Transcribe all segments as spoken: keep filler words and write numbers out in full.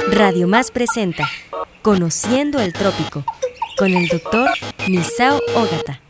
Radio Más presenta Conociendo el Trópico con el doctor Misao Ogata.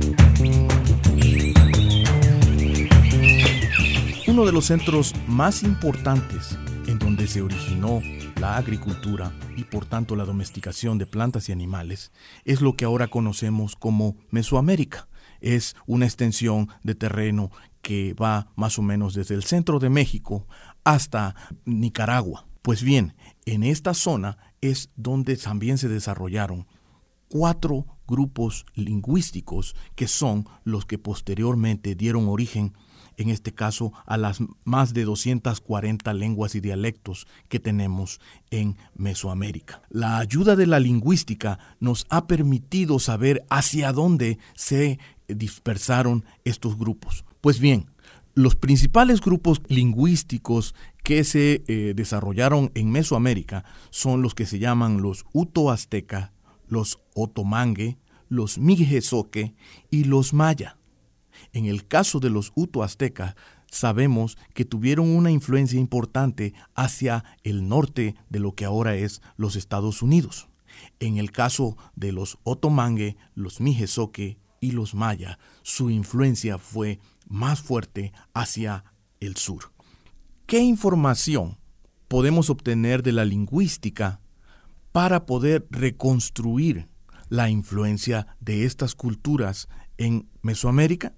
Uno de los centros más importantes en donde se originó la agricultura y por tanto la domesticación de plantas y animales es lo que ahora conocemos como Mesoamérica. Es una extensión de terreno que va más o menos desde el centro de México hasta Nicaragua. Pues bien, en esta zona es donde también se desarrollaron cuatro grupos lingüísticos que son los que posteriormente dieron origen, en este caso, a las más de doscientas cuarenta lenguas y dialectos que tenemos en Mesoamérica. La ayuda de la lingüística nos ha permitido saber hacia dónde se dispersaron estos grupos. Pues bien, los principales grupos lingüísticos que se eh, desarrollaron en Mesoamérica son los que se llaman los Uto-Azteca, los Otomangue, los Mijezoque y los Maya. En el caso de los Uto-Aztecas, sabemos que tuvieron una influencia importante hacia el norte de lo que ahora es los Estados Unidos. En el caso de los Otomangue, los Mijezoque y los Maya, su influencia fue más fuerte hacia el sur. ¿Qué información podemos obtener de la lingüística para poder reconstruir la influencia de estas culturas en Mesoamérica?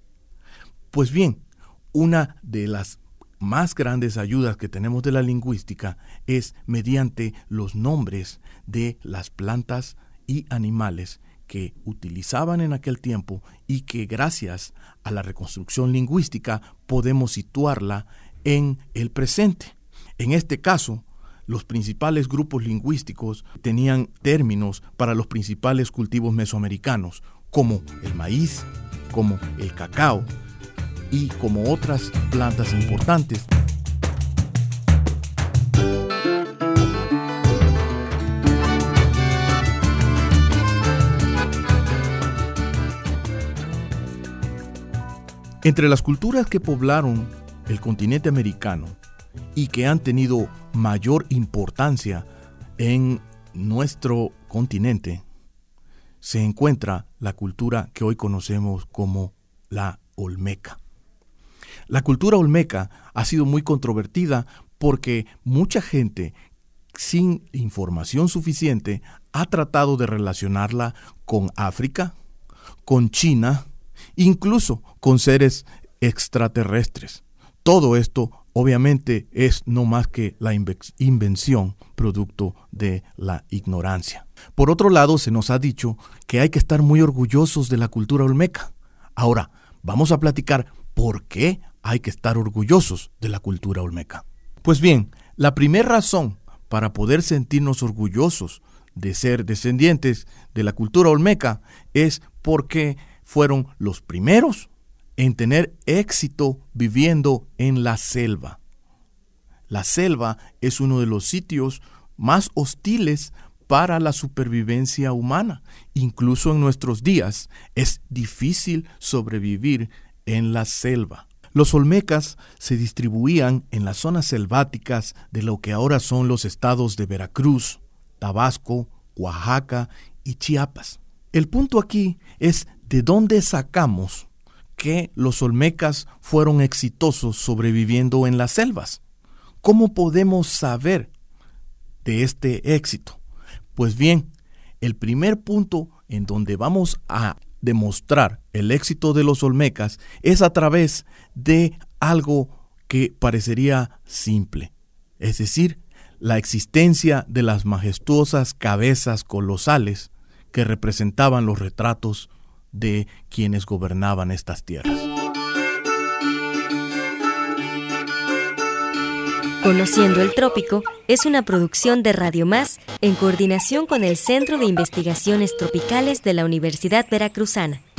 Pues bien, una de las más grandes ayudas que tenemos de la lingüística es mediante los nombres de las plantas y animales que utilizaban en aquel tiempo y que gracias a la reconstrucción lingüística podemos situarla en el presente. En este caso, los principales grupos lingüísticos tenían términos para los principales cultivos mesoamericanos, como el maíz, como el cacao y como otras plantas importantes. Entre las culturas que poblaron el continente americano y que han tenido mayor importancia en nuestro continente, se encuentra la cultura que hoy conocemos como la olmeca. La cultura olmeca ha sido muy controvertida porque mucha gente sin información suficiente ha tratado de relacionarla con África, con China, incluso con seres extraterrestres. Todo esto obviamente es no más que la invención producto de la ignorancia. Por otro lado, se nos ha dicho que hay que estar muy orgullosos de la cultura olmeca. Ahora, vamos a platicar por qué hay que estar orgullosos de la cultura olmeca. Pues bien, la primera razón para poder sentirnos orgullosos de ser descendientes de la cultura olmeca es porque fueron los primeros en tener éxito viviendo en la selva. La selva es uno de los sitios más hostiles para la supervivencia humana. Incluso en nuestros días es difícil sobrevivir en la selva. Los olmecas se distribuían en las zonas selváticas de lo que ahora son los estados de Veracruz, Tabasco, Oaxaca y Chiapas. El punto aquí es de dónde sacamos que los olmecas fueron exitosos sobreviviendo en las selvas. ¿Cómo podemos saber de este éxito? Pues bien, el primer punto en donde vamos a demostrar el éxito de los olmecas es a través de algo que parecería simple, es decir, la existencia de las majestuosas cabezas colosales que representaban los retratos de quienes gobernaban estas tierras. Conociendo el Trópico es una producción de Radio Más en coordinación con el Centro de Investigaciones Tropicales de la Universidad Veracruzana.